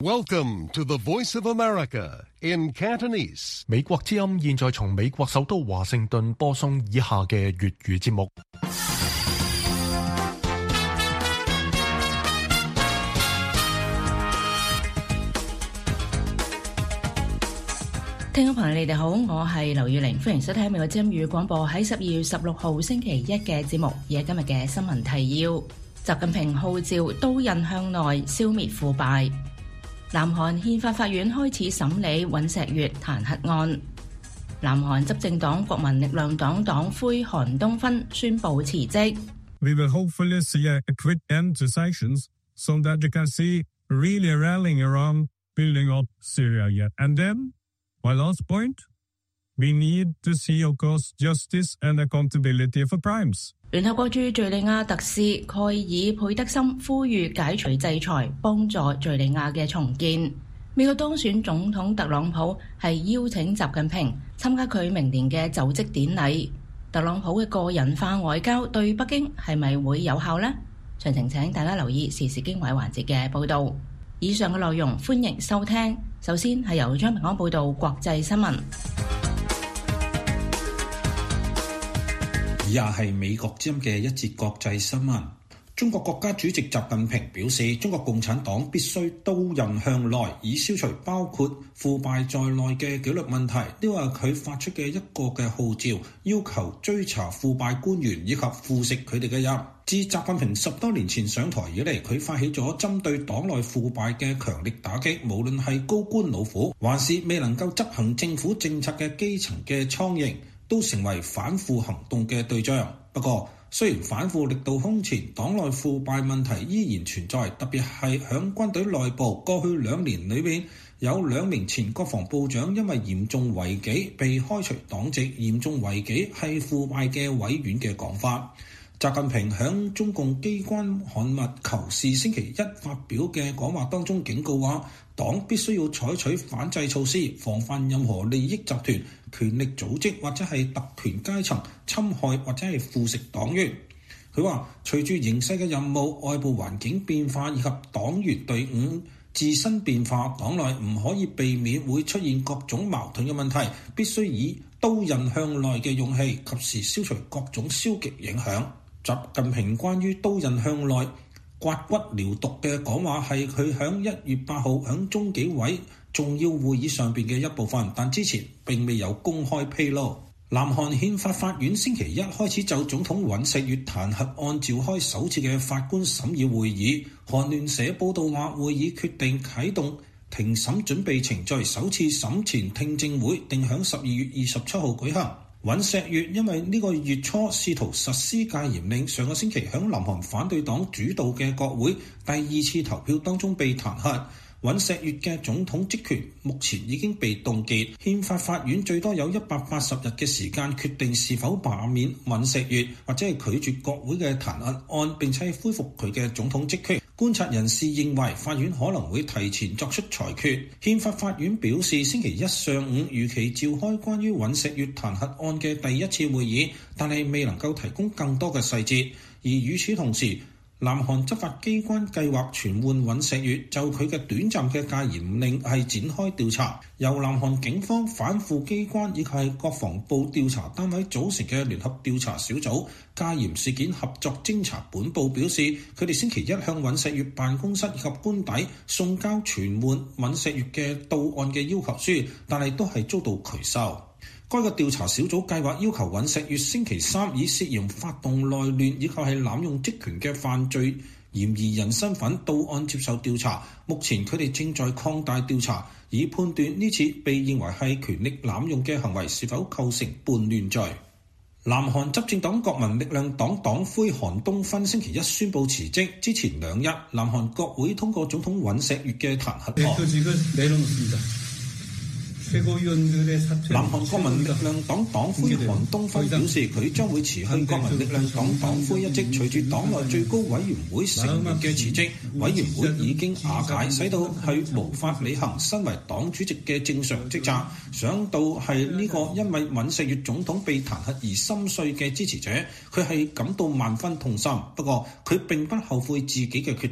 Welcome to the Voice of America in Cantonese. 美國之音現在從美國首都華盛頓播送以下嘅粵語節目。 聽眾朋友，你哋好，我係劉月玲，歡迎收聽美國之音粵語廣播喺12月16號星期一嘅節目。而係今日嘅新聞提要：習近平號召刀刃向內，消滅腐敗。南韓憲法法院開始審理尹錫悅彈劾案。南韓執政黨國民力量黨黨魁韓東勳宣布辭職。 We will hopefully see a quick end to sanctions, so that you can see really rallying around building up Syria yet. And then, my last point, we need to see, of course, justice and accountability for crimes. 聯合國駐敘利亞特使蓋爾佩德森呼籲解除制裁，幫助敘利亞嘅重建。美國當選總統特朗普係邀請習近平參加佢明年嘅就職典禮。特朗普嘅個人化外交對北京係咪會有效呢？詳情請大家留意時事經緯環節嘅報導。以上嘅內容歡迎收聽。首先係由張平安報導國際新聞。 以下係美國之音嘅一節國際新聞。中國國家主席習近平表示，中國共產黨必須刀刃向內，以消除包括腐敗在內嘅紀律問題。呢個係佢發出嘅一個嘅號召，要求追查腐敗官員以及腐蝕佢哋嘅人。自習近平10多年前上台以嚟，佢發起咗針對黨內腐敗嘅強力打擊，無論係高官老虎，還是未能夠執行政府政策嘅基層嘅蒼蠅，都成為反腐行動嘅對象。不過，雖然反腐力度空前，黨內腐敗問題依然存在，特別係響軍隊內部。過去2年裏面，有2名前國防部長因為嚴重違紀被開除黨籍。嚴重違紀係腐敗嘅委婉嘅講法。習近平響中共機關刊物《求是》星期一發表嘅講話當中警告話，黨必須要採取反制措施，防範任何利益集團、權力組織或者係特權階層侵害或者係腐蝕黨員。佢話，隨住形勢嘅任務、外部環境變化以及黨員隊伍自身變化，黨內唔可以避免會出現各種矛盾嘅問題，必須以刀刃向內嘅勇氣，及時消除各種消極影響。習近平關於刀刃向內、刮骨療毒嘅講話係佢響1月8號響中紀委重要會議上邊嘅一部分，但之前並未有公開披露。南韓憲法法院星期一開始就總統尹錫悅彈劾案召開首次嘅法官審議會議。韓聯社報道話，會議決定啟動庭審準備程序，首次審前聽證會定響12月27號舉行。尹錫悅因為呢個月初試圖實施戒嚴令，上個星期響南韓反對黨主導嘅國會第2次投票當中被彈劾。尹錫悅嘅總統職權目前已經被凍結，憲法法院最多有180日嘅時間決定是否罷免尹錫悅，或者係拒絕國會嘅彈劾案，並且恢復佢嘅總統職權。觀察人士認為，法院可能會提前作出裁決。憲法法院表示，星期一上午如期召開關於尹錫悅彈劾案嘅第1次會議，但係未能夠提供更多嘅細節。而與此同時，南韓執法機關計劃傳喚尹錫悅，就佢嘅短暫嘅戒嚴令係展開調查。由南韓警方、反腐機關以及係國防部調查單位組成嘅聯合調查小組戒嚴事件合作偵查本部表示，佢哋星期一向尹錫悅辦公室以及官邸送交傳喚尹錫悅嘅到案嘅要求書，但係都係遭到拒收。該個調查小組計劃要求尹錫悅星期3以涉嫌發動內亂以及係濫用職權嘅犯罪嫌疑人身份到案接受調查。目前佢哋正在擴大調查，以判斷呢次被認為係權力濫用嘅行為是否構成叛亂罪。南韓執政黨國民力量黨黨魁韓東勳星期一宣布辭職。之前2日，南韓國會通過總統尹錫悅嘅彈劾案。南韓國民力量黨黨魁韓東勳表示，佢將會辭去國民力量黨黨魁一職。隨住黨內最高委員會成員嘅辭職，委員會已經瓦解，使到佢無法履行身為黨主席嘅正常職責。想到係呢個因為尹錫悅總統被彈劾而心碎嘅支持者，佢係感到萬分痛心。不過佢並不後悔自己嘅決定。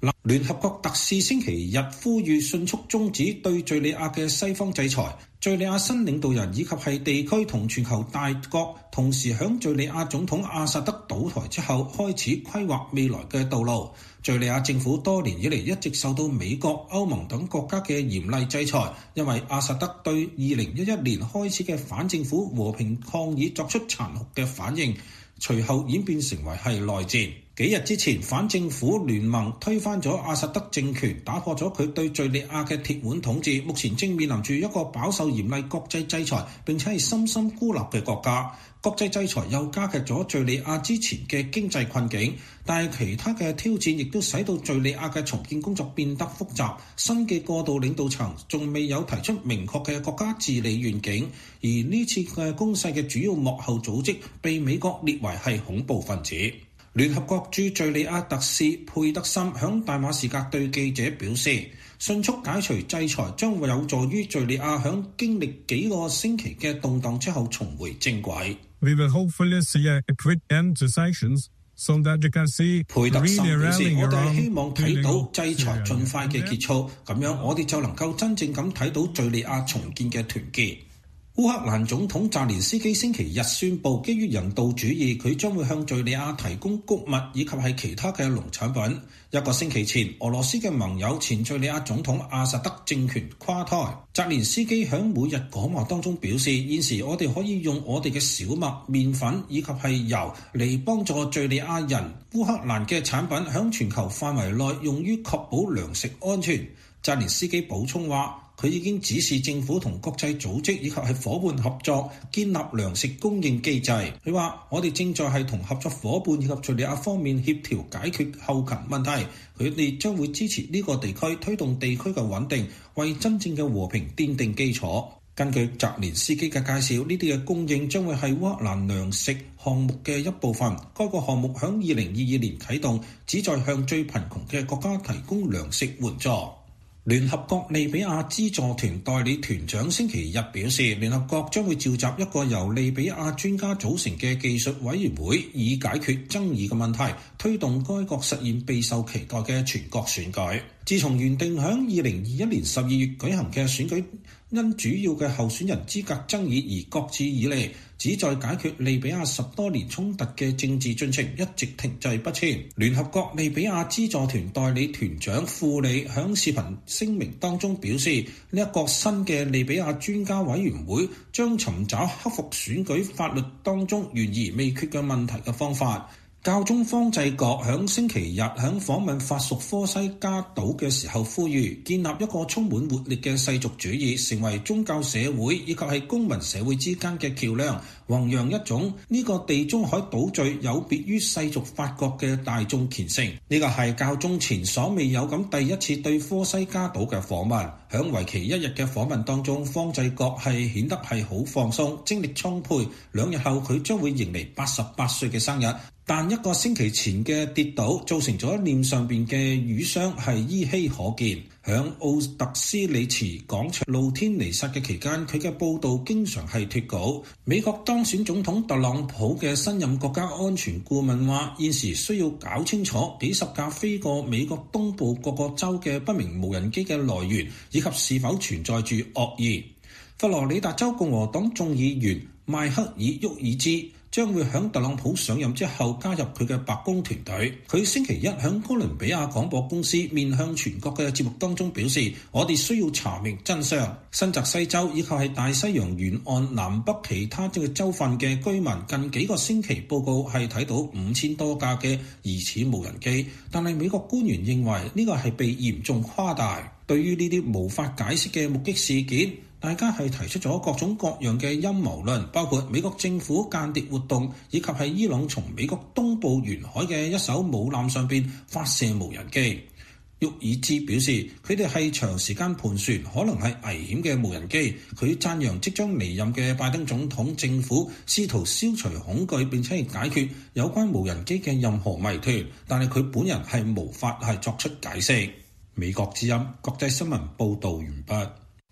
聯合國特使星期日呼籲迅速終止對敘利亞嘅西方制裁。敘利亞新領導人以及係地區同全球大國同時響敘利亞總統阿薩德倒台之後開始規劃未來嘅道路。敘利亞政府多年以嚟一直受到美國、歐盟等國家嘅嚴厲制裁，因為阿薩德對2011年開始嘅反政府和平抗議作出殘酷嘅反應，隨後演變成為係內戰。幾日之前，反政府聯盟推翻咗阿薩德政權，打破咗佢對敘利亞嘅鐵腕統治，目前正面臨住一個飽受嚴厲國際制裁並且係深深孤立嘅國家。國際制裁又加劇咗敘利亞之前嘅經濟困境，但係其他嘅挑戰亦都使到敘利亞嘅重建工作變得複雜。新嘅過渡領導層仲未有提出明確嘅國家治理願景，而呢次嘅攻勢嘅主要幕後組織被美國列為係恐怖分子。聯合國駐敘利亞特使佩德森響大馬士革對記者表示，迅速解除制裁將會有助於敘利亞響經歷幾個星期嘅動盪之後重回正軌。 We will hopefully see a quick end to sanctions so that you can see 佩德森表示，我哋希 really 望睇到制裁盡快嘅結束，咁樣我哋就能夠真正咁睇到敘利亞重建嘅團結。烏克蘭總統澤連斯基星期日宣布，基於人道主義，佢將會向敘利亞提供穀物以及係其他嘅農產品。一個星期前，俄羅斯嘅盟友前敘利亞總統阿薩德政權垮台，澤連斯基響每日講話當中表示，現時我哋可以用我哋嘅小麥、麵粉以及係油嚟幫助敘利亞人。烏克蘭嘅產品響全球範圍內用於確保糧食安全。澤連斯基補充話，佢已經指示政府同國際組織以及係夥伴合作，建立糧食供應機制。佢話：我哋正在係同合作夥伴以及敘利亞方面協調解決後勤問題。佢哋將會支持呢個地區，推動地區嘅穩定，為真正嘅和平奠定基礎。根據澤連斯基嘅介紹，呢啲嘅供應將會係烏克蘭糧食項目嘅一部分。該個項目響2022年啟動，旨在向最貧窮嘅國家提供糧食援助。聯合國利比亞資助團代理團長星期日表示，聯合國將會召集一個由利比亞專家組成嘅技術委員會，以解決爭議嘅問題，推動該國實現備受期待嘅全國選舉。自從原定響2021年12月舉行嘅選舉因主要嘅候選人資格爭議而擱置以嚟，旨在解決利比亞10多年衝突嘅政治進程一直停滯不前。聯合國利比亞資助團代理團長庫里響視頻聲明當中表示，呢一個新嘅利比亞專家委員會將尋找克服選舉法律當中懸而未決嘅問題嘅方法。教宗方濟各響星期日響訪問法屬科西嘉島嘅時候，呼籲建立一個充滿活力嘅世俗主義，成為宗教社會以及係公民社會之間嘅橋梁，弘揚一種呢個地中海島嶼有別於世俗法國嘅大眾虔誠。呢個係教宗前所未有咁第一次對科西嘉島嘅訪問。響為期1日嘅訪問當中，方濟各係顯得係好放鬆，精力充沛。2日後佢將會迎嚟88歲嘅生日。但一個星期前嘅跌倒造成咗臉上邊嘅瘀傷係依稀可見。響奧特斯里茨廣場露天彌撒嘅期間，佢嘅報道經常係脫稿。美國當選總統特朗普嘅新任國家安全顧問話，現時需要搞清楚幾十架飛過美國東部各個州嘅不明無人機嘅來源，以及是否存在住惡意。佛羅里達州共和黨眾議員邁克爾·沃爾茲將會喺特朗普上任之後加入佢嘅白宮團隊。佢星期一喺哥倫比亞廣播公司面向全國嘅節目當中表示，我哋需要查明真相。新澤西州以及係大西洋沿岸南北其他嘅州份嘅居民近幾個星期報告係睇到5000多架嘅疑似無人機，但係美國官員認為呢個係被嚴重誇大。對於呢啲無法解釋嘅目擊事件，大家係提出咗各種各樣嘅陰謀論，包括美國政府間諜活動，以及係伊朗從美國東部沿海嘅一艘母艦上邊發射無人機。沃爾茲表示，佢哋係長時間盤旋可能係危險嘅無人機。佢讚揚即將離任嘅拜登總統政府試圖消除恐懼，並且係解決有關無人機嘅任何謎團，但係佢本人係無法係作出解釋。美國之音國際新聞報導完畢。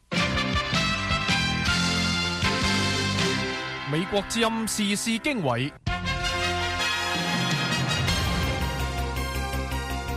美國之音時事經緯。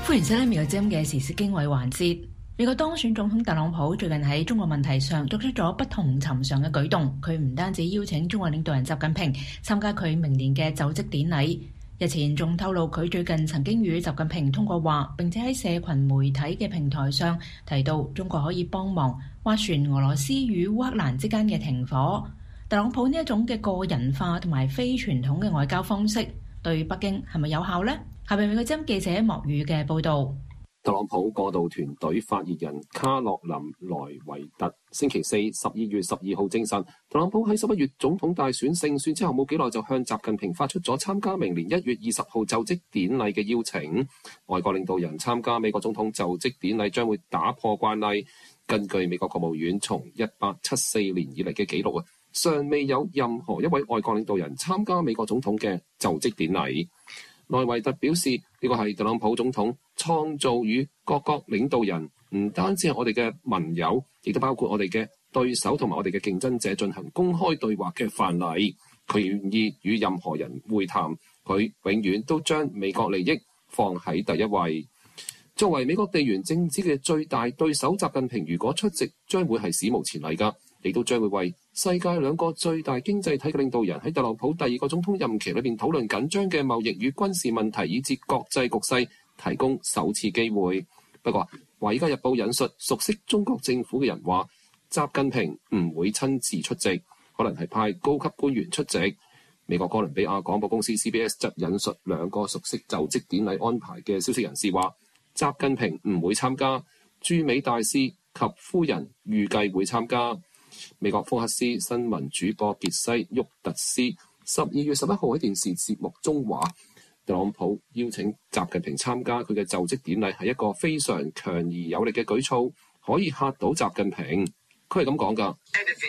歡迎收聽美國之音嘅時事經緯環節。美國當選總統特朗普最近喺中國問題上作出咗不同尋常嘅舉動，佢唔單止邀請中國領導人習近平參加佢明年嘅就職典禮，日前仲透露佢最近曾經與習近平通過話，並且喺社群媒體嘅平台上提到中國可以幫忙斡旋俄羅斯與烏克蘭之間嘅停火。特朗普呢一種嘅個人化同埋非傳統嘅外交方式，對北京係咪有效呢？下邊美國之音記者莫宇嘅報導。 特朗普過渡團隊發言人卡洛琳萊維特星期四12月12號證實，特朗普喺11月總統大選勝選之後冇幾耐就向習近平發出咗參加明年1月20號就職典禮嘅邀請。外國領導人參加美國總統就職典禮將會打破慣例。根據美國國務院從1874年以嚟嘅記錄，尚未有任何一位外國領導人參加美國總統嘅就職典禮。萊維特表示，呢個係特朗普總統創造與各國領導人，唔單止係我哋嘅盟友，亦都包括我哋嘅對手同埋我哋嘅競爭者進行公開對話嘅範例。佢願意與任何人會談，佢永遠都將美國利益放喺第一位。作為美國地緣政治嘅最大對手，習近平如果出席，將會係史無前例㗎，亦都將會為世界兩個最大經濟體嘅領導人喺特朗普第二個總統任期裏邊討論緊張嘅貿易與軍事問題，以至國際局勢提供首次機會。不過，《華爾街日報》引述熟悉中國政府嘅人話，習近平唔會親自出席，可能係派高級官員出席。美國哥倫比亞廣播公司 CBS 則引述兩個熟悉就職典禮安排嘅消息人士話，習近平唔會參加，駐美大使及夫人預計會參加。美國福克斯新聞主播傑西·沃特斯12月11號喺電視節目中話，特朗普邀請習近平參加佢嘅就職典禮係一個非常強而有力嘅舉措，可以嚇到習近平。佢係咁講㗎。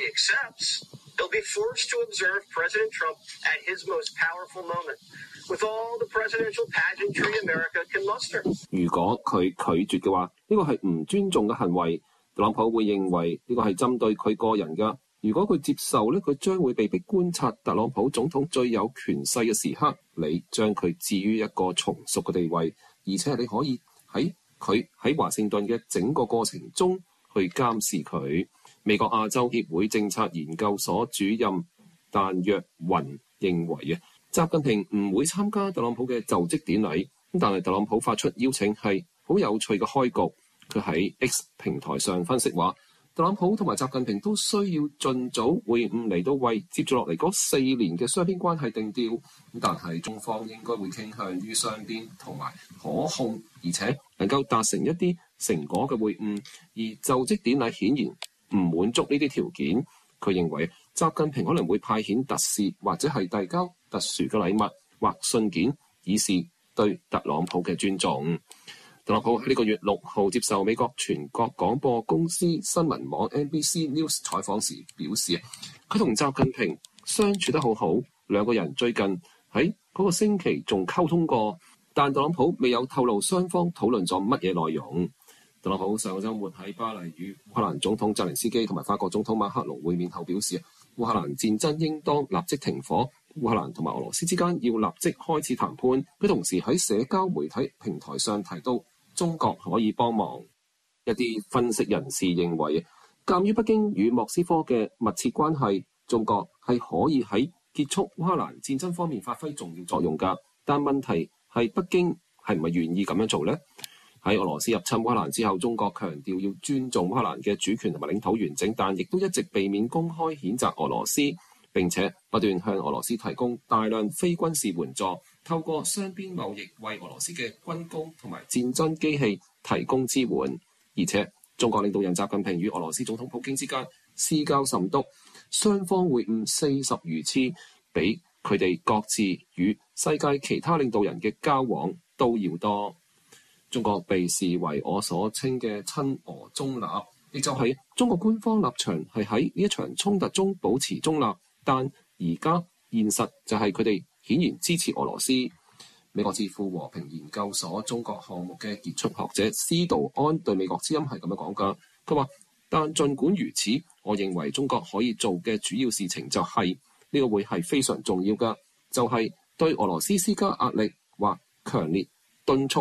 如果佢拒絕嘅話，呢個係唔尊重嘅行為。特朗普會認為呢個係針對佢個人㗎。如果佢接受呢，佢將會被迫觀察特朗普總統最有權勢嘅時刻。你將佢置於一個從屬嘅地位，而且你可以喺佢喺華盛頓嘅整個過程中去監視佢。美國亞洲協會政策研究所主任但若雲認為習近平唔會參加特朗普嘅就職典禮，但係特朗普發出邀請係好有趣嘅開局。佢喺 X 平台上分析話，特朗普同埋習近平都需要盡早會晤嚟到為接住落嚟嗰4年嘅雙邊關係定調。但係中方應該會傾向於雙邊同埋可控，而且能夠達成一啲成果嘅會晤。而就職典禮顯然唔滿足呢啲條件。佢認為習近平可能會派遣特使，或者係遞交特殊嘅禮物或信件，以示對特朗普嘅尊重。特朗普喺呢個月6號接受美國全國廣播公司新聞網 NBC News 採訪時表示，佢同習近平相處得好好，兩個人最近喺嗰個星期仲溝通過，但特朗普未有透露雙方討論咗乜嘢內容。特朗普上個週末喺巴黎與烏克蘭總統澤連斯基同埋法國總統馬克龍會面後表示，烏克蘭戰爭應當立即停火，烏克蘭同埋俄羅斯之間要立即開始談判。佢同時喺社交媒體平台上提到，中國可以幫忙。一啲分析人士認為，鑑於北京與莫斯科嘅密切關係，中國係可以喺結束烏克蘭戰爭方面發揮重要作用㗎。但問題係北京係唔係願意咁樣做呢？喺俄羅斯入侵烏克蘭之後，中國強調要尊重烏克蘭嘅主權同埋領土完整，但亦都一直避免公開譴責俄羅斯，並且不斷向俄羅斯提供大量非軍事援助，透過雙邊貿易為俄羅斯嘅軍工同埋戰爭機器提供支援。而且中國領導人習近平與俄羅斯總統普京之間私交甚篤，雙方會晤40餘次，比佢哋各自與世界其他領導人嘅交往都要多。中國被視為我所稱嘅親俄中立，亦就係中國官方立場係喺呢一場衝突中保持中立，但而家現實就係佢哋顯然支持俄羅斯。美國智庫和平研究所中國項目嘅傑出學者司道安對美國之音係咁樣講㗎，佢話：但儘管如此，我認為中國可以做嘅主要事情就係呢個會係非常重要㗎，就係對俄羅斯施加壓力或強烈敦促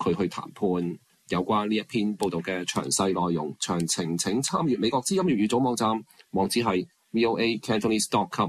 佢去談判。有關呢一篇報道嘅詳細內容，詳情請參閱美國之音粵語組網站，網址係 voacantonese.com。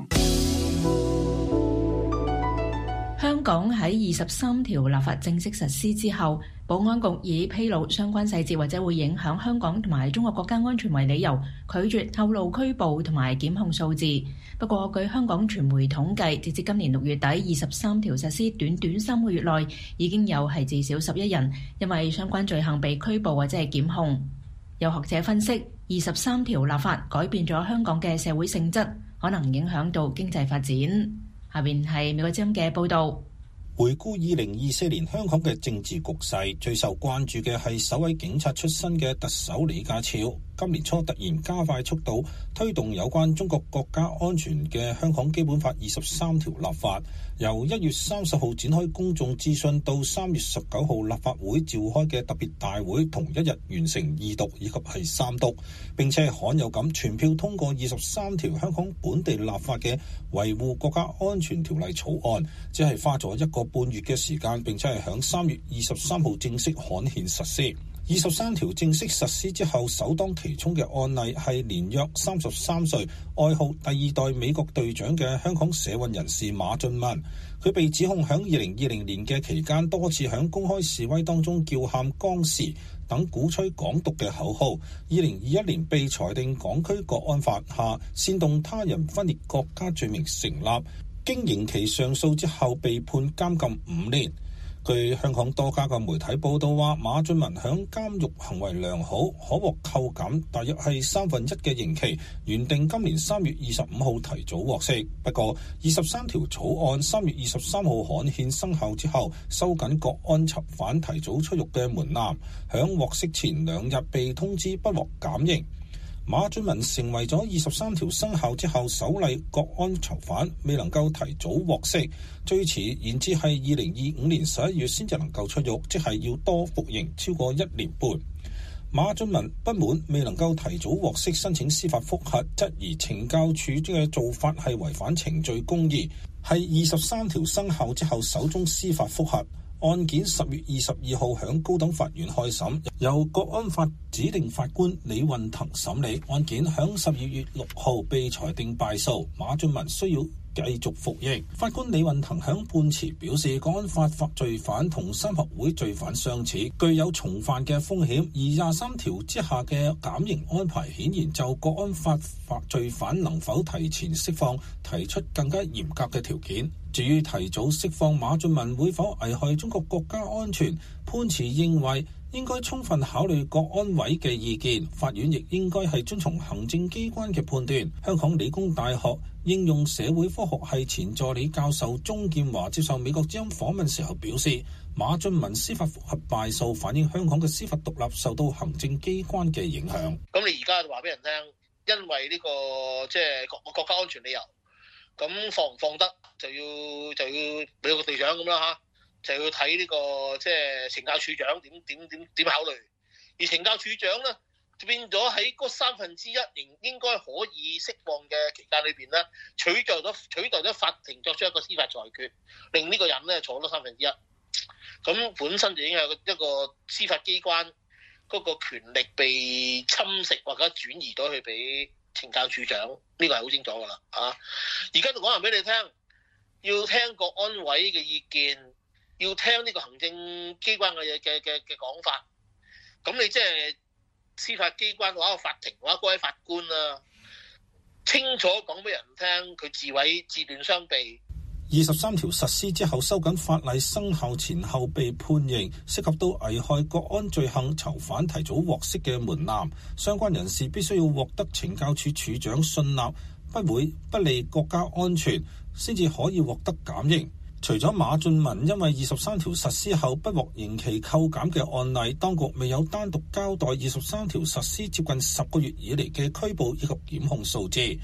香港喺23條立法正式實施之後，保安局以披露相關細節或者會影響香港同埋中國國家安全為理由，拒絕透露拘捕同埋檢控數字。不過，據香港傳媒統計，截至今年6月底，23條實施短短3個月內，已經有係至少11人因為相關罪行被拘捕或者係檢控。有學者分析，23條立法改變咗香港嘅社會性質，可能影響到經濟發展。下邊係美國之音嘅報導。 回顧2024年香港嘅政治局勢，最受關注嘅係首位警察出身嘅特首李家超。今年初突然加快速度推動有關中國國家安全嘅香港基本法23條立法，由1月30號展開公眾諮詢到3月19號立法會召開嘅特別大會同一日完成2讀以及係3讀，並且罕有咁全票通過23條香港本地立法嘅維護國家安全條例草案，只係花咗1個半月嘅時間，並且係響3月23號正式刊憲實施。23條正式實施之後，首當其衝嘅案例係年約33歲，愛好第2代美國隊長嘅香港社運人士馬俊文。佢被指控響2020年嘅期間多次響公開示威當中叫喊光時等鼓吹港獨嘅口號。2021年被裁定港區國安法下煽動他人分裂國家罪名成立，經刑期上訴之後被判監禁5年。據香港多家嘅媒體報道話，馬俊文響監獄行為良好，可獲扣減大約係1/3嘅刑期，原定今年3月25號提早獲釋。不過23條草案3月23號刊憲生效之後，收緊國安囚犯提早出獄嘅門檻，響獲釋前2日被通知不獲減刑。馬俊文成為咗23條生效之後首例國安囚犯未能夠提早獲釋，最遲延至係2025年11月先至能夠出獄，即係要多服刑超過1年半。馬俊文不滿未能夠提早獲釋，申請司法覆核，質疑懲教署嘅做法係違反程序公義，係23條生效之後首宗司法覆核。案件10月22號響高等法院開審，由國安法指定法官李運騰審理。案件響12月6號被裁定敗訴，馬俊文需要繼續服刑。法官李運騰響判詞表示，國安法罪犯同三合會罪犯相似，具有重犯嘅風險，而23條之下嘅減刑安排顯然就國安法罪犯能否提前釋放提出更加嚴格嘅條件。至於提早釋放馬俊文會否危害中國國家安全，判詞認為應該充分考慮國安委嘅意見，法院亦應該係遵從行政機關嘅判斷。香港理工大學應用社會科學系前助理教授鍾劍華接受美國之音訪問時候表示，馬俊文司法覆核敗訴反映香港嘅司法獨立受到行政機關嘅影響。 咁你而家就話俾人聽，因為呢個即係國家安全理由，咁放唔放得就要美國隊長咁啦嚇，就要睇呢個即係懲教署長點考慮。而懲教署長咧就變咗喺嗰1/3仍應該可以釋放嘅期間裏邊咧，取代咗法庭作出一個司法裁決，令呢個人咧坐咗1/3。咁本身就已經係一個司法機關嗰個權力被侵蝕或者轉移咗去俾懲教署長，呢個係好清楚噶啦啊！而家就講話俾你聽，要聽國安委嘅意見，要聽呢個行政機關嘅講法。咁你即係司法機關或者法庭或者嗰位法官啊，清楚講俾人聽，佢自斷雙臂。 23條實施之後，收緊法例生效前後被判刑，涉及到危害國安罪行囚犯提早獲釋嘅門檻，相關人士必須要獲得懲教署署長信納，不會不利國家安全，先至可以獲得減刑。除咗馬俊文因為23條實施後不獲刑期扣減嘅案例，當局未有單獨交代23條實施接近10個月以嚟嘅拘捕以及檢控數字。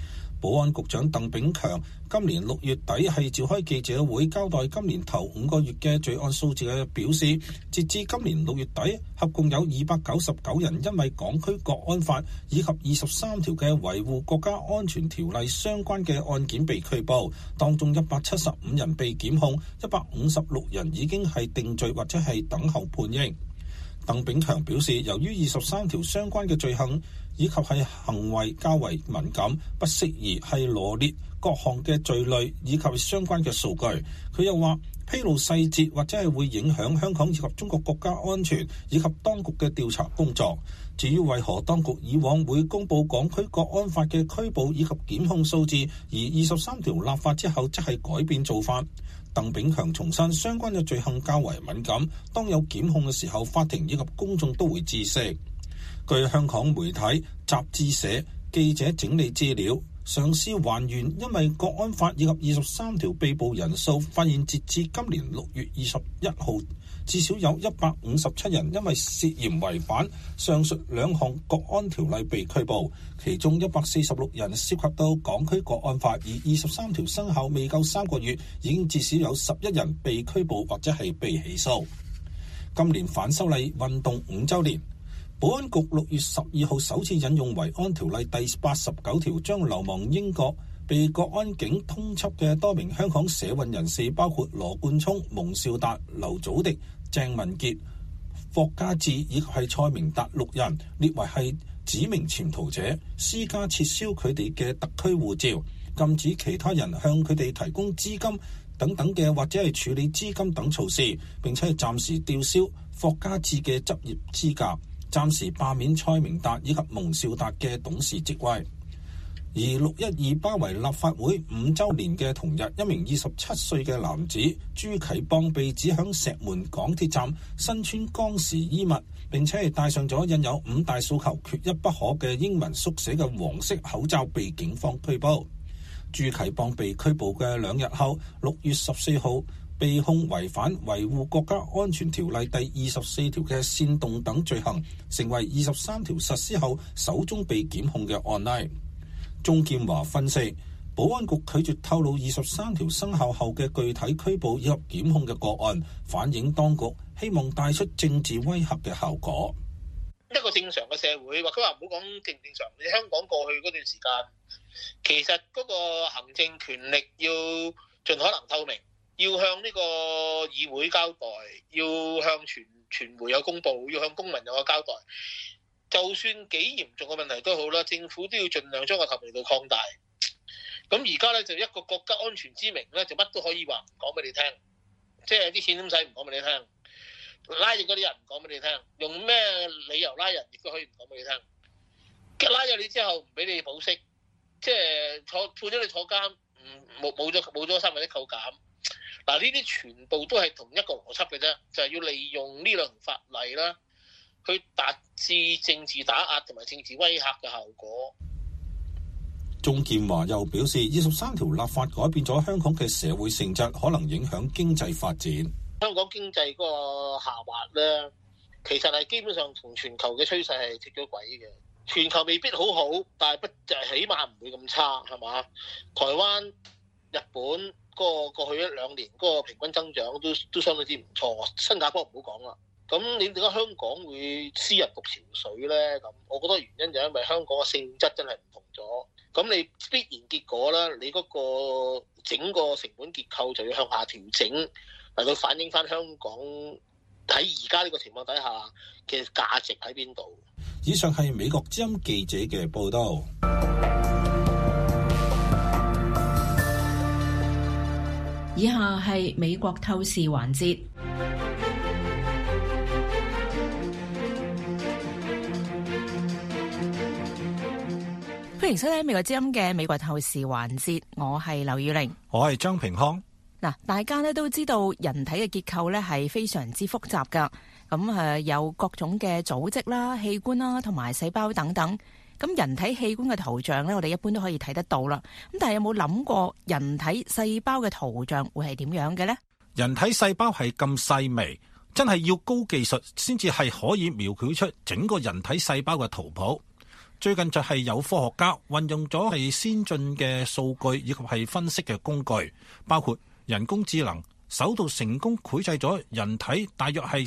保安局長鄧炳強今年6月底係召開記者會交代今年頭5個月嘅罪案數字嘅表示，截至今年6月底，合共有299人因為港區國安法以及23條嘅維護國家安全條例相關嘅案件被拘捕，當中175人被檢控，156人已經係定罪或者係等候判刑。鄧炳強表示，由於23條相關嘅罪行以及係行為較為敏感，不適宜係羅列各項嘅罪類以及相關嘅數據。佢又話，披露細節或者係會影響香港以及中國國家安全以及當局嘅調查工作。至於為何當局以往會公布港區國安法嘅拘捕以及檢控數字，而23條立法之後則係改變做法？鄧炳強重申，相關嘅罪行較為敏感，當有檢控嘅時候，法庭以及公眾都會知悉。據香港媒體、雜誌社記者整理資料，嘗試還原因為國安法以及23條被捕人數，發現截至今年6月21號，至少有157人因為涉嫌違反上述2項國安條例被拘捕，其中146人涉及到港區國安法，而23條生效未夠3個月，已經至少有11人被拘捕或者係被起訴。今年反修例運動5週年，保安局6月12號首次引用維安條例第89條，將流亡英國被國安警通緝嘅多名香港社運人士，包括羅冠聰、蒙兆達、劉祖迪、鄭文傑、霍家志以及係蔡明達6人，列為係指明潛逃者，施加撤銷佢哋嘅特區護照，禁止其他人向佢哋提供資金等等嘅或者係處理資金等措施，並且係暫時吊銷霍家志嘅執業資格，暫時罷免蔡明達以及蒙兆達嘅董事職位。而612包圍立法會5週年嘅同日，一名27歲嘅男子朱啟邦被指響石門港鐵站身穿鋼絲衣物，並且係戴上咗印有5大訴求缺一不可嘅英文縮寫嘅黃色口罩，被警方拘捕。朱啟邦被拘捕嘅2日後，6月14號被控違反維護國家安全條例第24條嘅煽動等罪行，成為23條實施後首宗被檢控嘅案例。鍾建華分析，保安局拒絕透露23條生效後嘅具體拘捕以及檢控嘅個案，反映當局希望帶出政治威嚇嘅效果。 一個正常嘅社會，或者話唔好講正唔正常，你香港過去嗰段時間，其實嗰個行政權力要盡可能透明，要向呢個議會交代，要向傳媒有公佈，要向公民有個交代。就算幾嚴重嘅問題都好啦，政府都要盡量將個透明度擴大。咁而家咧就一個國家安全之名咧，就乜都可以話唔講俾你聽，即係啲錢點使唔講俾你聽，拉住嗰啲人唔講俾你聽，用咩理由拉人亦都可以唔講俾你聽。拉咗你之後唔俾你保釋，即係判咗你坐監，冇咗3分一扣減。嗱，呢啲全部都係同一個邏輯嘅啫，就係要利用呢兩條法例啦，去達至政治打壓同埋政治威嚇嘅效果。 鍾建華又表示，23條立法改變咗香港嘅社會性質，可能影響經濟發展。 香港經濟嗰個下滑咧，其實係基本上同全球嘅趨勢係脫咗軌嘅。全球未必好好，但係不就係起碼唔會咁差，係嘛？台灣、日本嗰個過去1-2年嗰個平均增長都相當之唔錯，新加坡唔好講啦。咁你點解香港會私人獨潮水咧？咁我覺得原因就係因為香港嘅性質真係唔同咗。咁你必然結果咧，你嗰個整個成本結構就要向下調整，嚟到反映翻香港喺而家呢個情況底下嘅價值喺邊度。 以上係美國之音記者嘅報道。 以下係美國透視環節。歡迎收聽美國之音嘅美國透視環節，我係劉宇玲， 我係張平康。 嗱，大家咧都知道人體嘅結構咧係非常之複雜噶，咁有各種嘅組織啦、器官啦同埋細胞等等。咁人體器官嘅圖像咧，我哋一般都可以睇得到啦。咁但係有冇諗過人體細胞嘅圖像會係點樣嘅呢？ 人體細胞係咁細微，真係要高技術先至係可以描繪出整個人體細胞嘅圖譜。 最近就係有科學家運用咗係先進嘅數據以及係分析嘅工具，包括人工智能，首度成功繪製咗人體大約係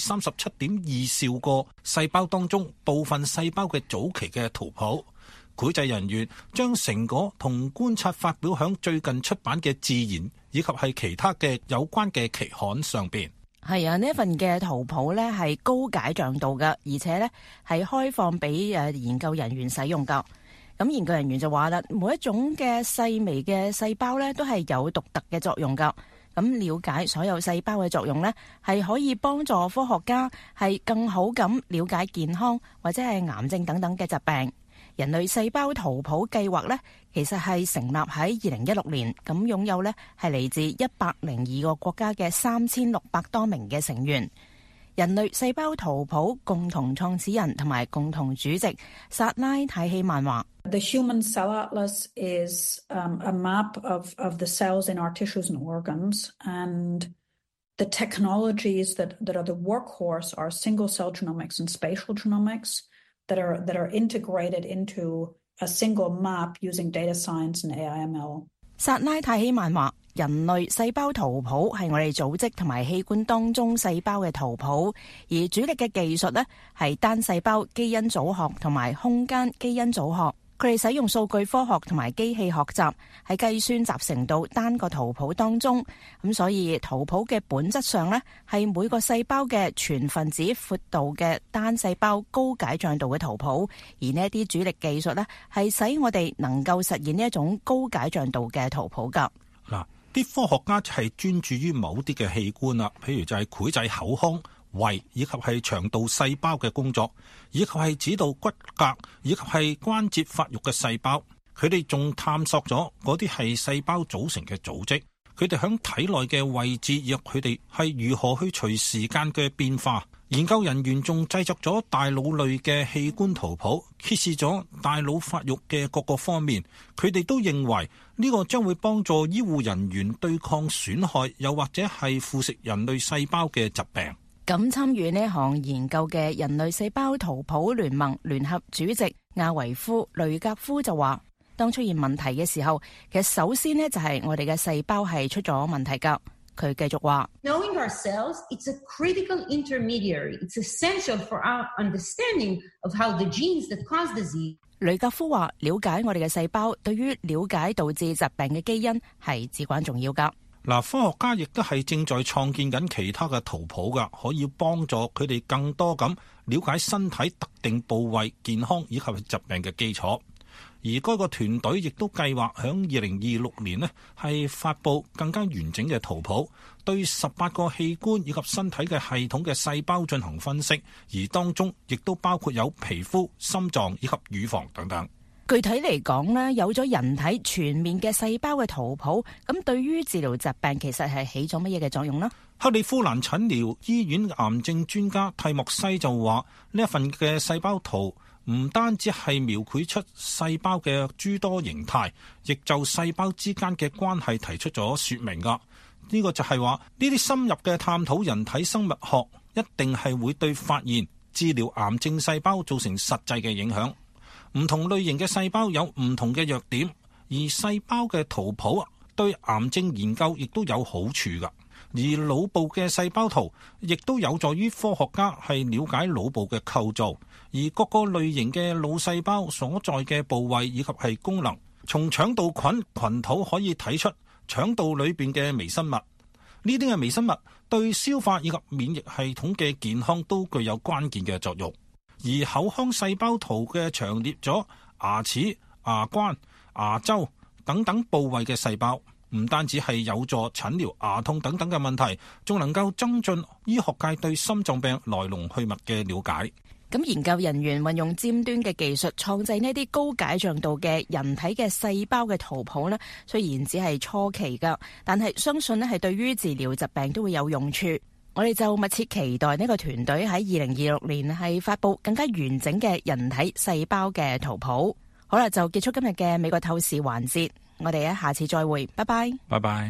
37.2兆個細胞當中部分細胞嘅早期嘅圖譜。繪製人員將成果同觀察發表響最近出版嘅《自然》以及係其他嘅有關嘅期刊上邊。 係啊，呢一份嘅圖譜咧係高解像度嘅，而且咧係開放俾研究人員使用噶。咁研究人員就話啦，每一種嘅細微嘅細胞咧都係有獨特嘅作用噶。咁了解所有細胞嘅作用咧，係可以幫助科學家係更好咁了解健康或者係癌症等等嘅疾病。人類細胞圖譜計劃咧，其實係成立喺2016年，咁擁有咧係嚟自102個國家嘅3600多名嘅成員。人類細胞圖譜共同創始人同埋共同主席薩拉泰希曼話 ：The Human Cell Atlas is a map of the cells in our tissues and organs, and the technologies that are the workhorse are single cell genomics and spatial genomics. That are integrated into a single map using data science and AI/ML。 薩拉泰希曼話：人類細胞圖譜係我哋組織同埋器官當中細胞嘅圖譜，而主力嘅技術呢係單細胞基因組學同埋空間基因組學。佢哋使用數據科學同埋機器學習喺計算集成到單個圖譜當中，咁所以圖譜嘅本質上呢係每個細胞嘅全分子闊度嘅單細胞高解像度嘅圖譜，而呢一啲主力技術呢係使我哋能夠實現呢一種高解像度嘅圖譜噶。 嗱，啲科學家就係專注於某啲嘅器官啦，譬如就係繪製口腔、胃以及係腸道細胞嘅工作，以及係指導骨骼以及係關節發育嘅細胞。佢哋仲探索咗嗰啲係細胞組成嘅組織，佢哋響體內嘅位置，以及佢哋係如何去隨時間嘅變化。研究人員仲製作咗大腦類嘅器官圖譜，揭示咗大腦發育嘅各個方面。佢哋都認為呢個將會幫助醫護人員對抗損害，又或者係腐蝕人類細胞嘅疾病。 咁參與呢項研究嘅人類細胞圖譜聯盟聯合主席亞維夫雷格夫就話：當出現問題嘅時候，其實首先呢就係我哋嘅細胞係出咗問題噶。佢繼續話 ：Knowing our cells, it's a critical intermediary. It's essential for our understanding of how the genes that cause disease。 雷格夫話：了解我哋嘅細胞，對於了解導致疾病嘅基因係至關重要噶。 嗱，科學家亦都係正在創建緊其他嘅圖譜噶，可以幫助佢哋更多咁了解身體特定部位健康以及疾病嘅基礎。而該個團隊亦都計劃響2026年呢係發布更加完整嘅圖譜，對18個器官以及身體嘅系統嘅細胞進行分析，而當中亦都包括有皮膚、心臟以及乳房等等。 具體嚟講呢，有咗人體全面嘅細胞嘅圖譜，咁對於治療疾病其實係起咗乜嘢嘅作用呢？ 克利夫蘭診療醫院癌症專家蒂莫西就話：呢一份嘅細胞圖唔單止係描繪出細胞嘅諸多形態，亦就細胞之間嘅關係提出咗說明噶。呢個就係話呢啲深入嘅探討人體生物學，一定係會對發現治療癌症細胞造成實際嘅影響。唔同類型嘅細胞有唔同嘅弱點，而細胞嘅圖譜對癌症研究亦都有好處噶。而腦部嘅細胞圖亦都有助於科學家係了解腦部嘅構造，而各個類型嘅腦細胞所在嘅部位以及係功能，從腸道菌群土可以睇出腸道裏邊嘅微生物。呢啲嘅微生物對消化以及免疫系統嘅健康都具有關鍵嘅作用。而口腔細胞圖嘅詳列咗牙齒、牙關、牙周等等部位嘅細胞，唔單止係有助診療牙痛等等嘅問題，仲能夠增進醫學界對心臟病來龍去脈嘅了解。 咁研究人員運用尖端嘅技術創製呢啲高解像度嘅人體嘅細胞嘅圖譜呢，雖然只係初期噶，但係相信呢係對於治療疾病都會有用處。我哋就密切期待呢個團隊喺2026年係發布更加完整嘅人體細胞嘅圖譜。好啦，就結束今日嘅美國透視環節，我哋下次再會，拜拜。 拜拜。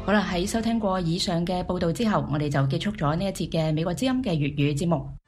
好啦，喺收聽過以上嘅報道之後，我哋就結束咗呢一節嘅美國之音嘅粵語節目。